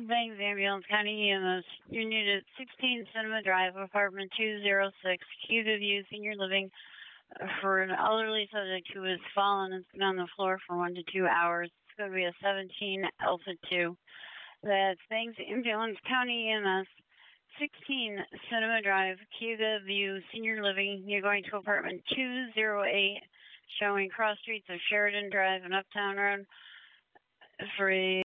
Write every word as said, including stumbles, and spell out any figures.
Banks Ambulance County E M S. You're needed at sixteen Cinema Drive, apartment two oh six, Cuba View, Senior Living, for an elderly subject who has fallen and been on the floor for one to two hours. It's going to be a seventeen Alpha two. That's Banks Ambulance County E M S. sixteen Cinema Drive, Cuba View, Senior Living. You're going to apartment two oh eight, showing cross streets of Sheridan Drive and Uptown Road for a